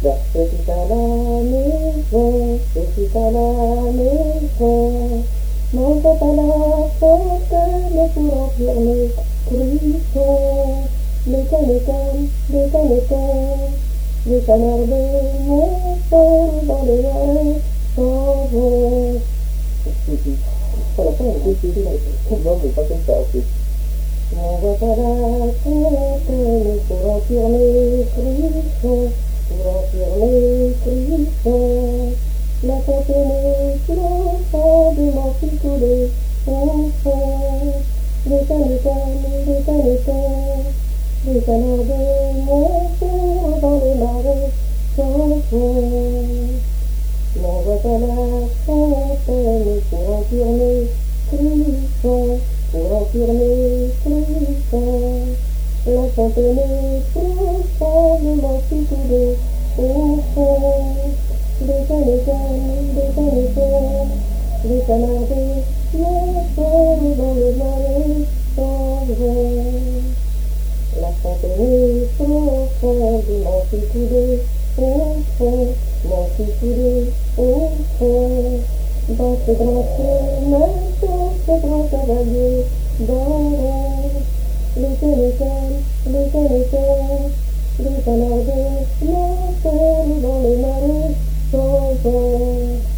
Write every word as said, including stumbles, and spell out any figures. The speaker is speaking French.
Petit à la maison, petit à la maison, monte à la fontaine pour remplir mes crissons. Les canetons, les canetons, les canards de mon père dans les marais s'en vont. À la fin, on est décidé, non, mais pas comme ça, en fait. On va à la fontaine pour remplir mes crissons. Pour remplir les crissons, la fontaine est l'enfant de mon fils coulé au fond. Les canetons, les canetons, les canards de mon père dans les marais s'en vont. L'on va à la fontaine pour remplir mes crissons, pour remplir mes crissons. La fontaine est l'enfant de mon fils coulé au fond. Les canetons, les canetons, les canards de mon père dans les marais s'en vont. La fontaine est l'enfant de mon fils coulé au fond, mon fils coulé au fond. Dans ce grand chemin, dans ce grand cavalier d'or. Les canetons, les canetons, les canards de mon père dans les marais s'en vont.